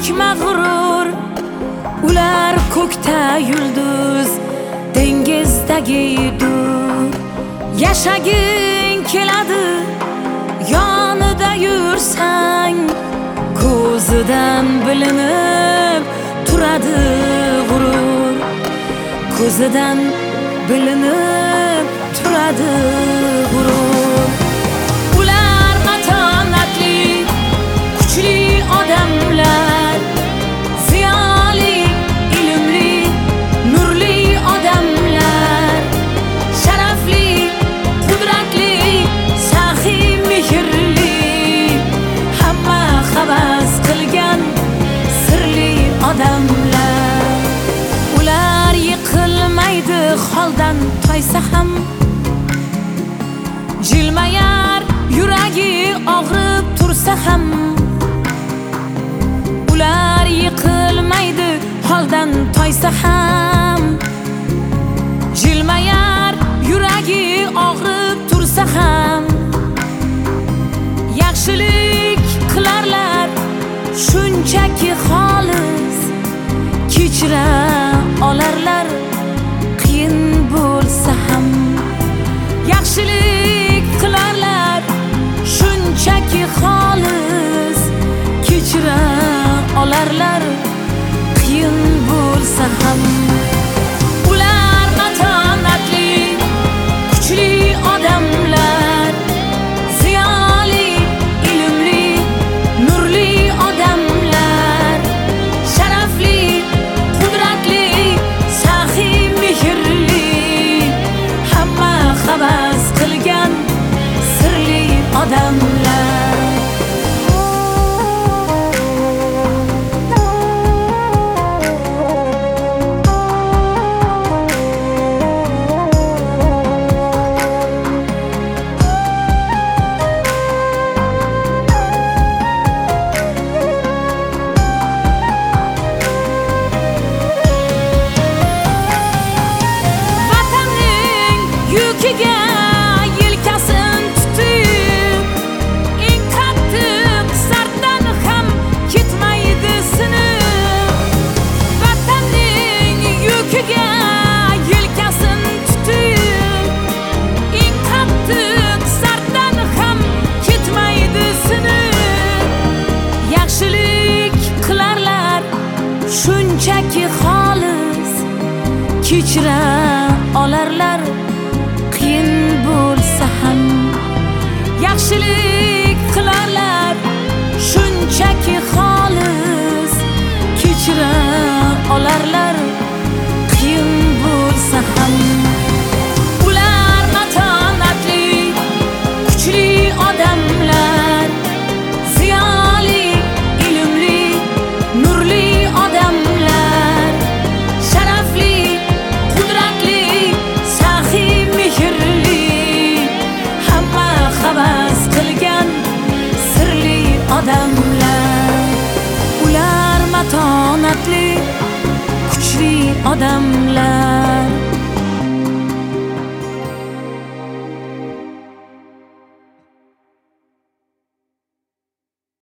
ko'pchilik mag'rur, ular ko'kda yulduz, dengizdagi dur. Yashaging keladi, yonida yursang, ko'zidan bilinib turadi g'urur. Ko'zidan bilinib turadi g'urur. Ular matonatli, kuchli odamlar, ziyoli, ilmli, nurli odamlar, sharafli, qudratli, saxiy, mehrli, hamma havas qilgan sirli odamlar. Ular yiqilmaydi holdan toysa ham, jilmayar yuragi og'rib tursa ham. Ular yiqilmaydi holdan toysa ham, jilmayar yuragi og'rib tursa ham. Yaxshilik qilarlar shunchaki xolis, kechira olarlar qiyin bo'lsa ham. Yaxshilik qilarlar shunchaki xolis, kechira olarlar qiyin bo'lsa ham. Ular matonatli, kuchli odamlar, ziyoli, ilmli, nurli odamlar, sharafli, qudratli, saxiy, mehrli, hamma havas qilgan sirli odamlar. Vatanning yukiga yelkasin tutib, eng qattiq sarddan ham ketmaydi sinib. Vatanning yukiga yelkasin tutib, eng qattiq sarddan ham ketmaydi sinib. Yaxshilik qilarlar shunchaki xolis, kechira olarlar qiyin bo'lsa ham. Yaxshilik qilarlar shunchaki xolis, kechira olarlar qiyin bo'lsa ham. Ular matonatli, kuchli odamlar, ziyoli, ilmli, nurli odamlar, sharafli, qudratli, saxiy, mehrli, hamma havas qilgan sirli odamlar. Ular matonatli, kuchli odamlar.